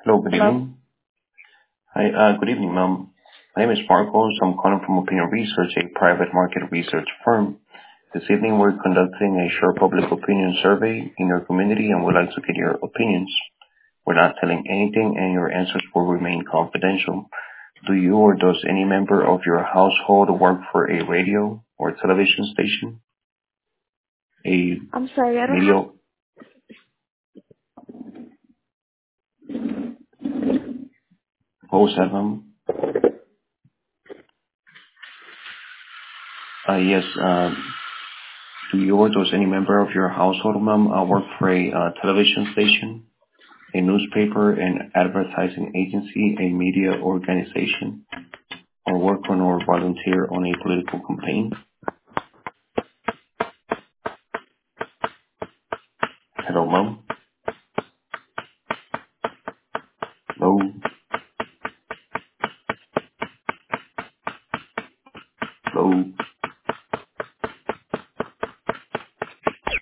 Hello, good Hello. evening. Hi, good evening, ma'am. My name is Marcos. I'm calling from Opinion Research, a private market research firm. This evening, we're conducting a short public opinion survey in your community and would like to get your opinions. We're not telling anything, and your answers will remain confidential. Do you or does any member of your household work for a radio or television station? A I'm sorry, I don't have. media host, ma'am? Yes, do you or does any member of your household, ma'am, work for a television station, a newspaper, an advertising agency, a media organization, or work on or volunteer on a political campaign? Hello, ma'am. Hello. Hello.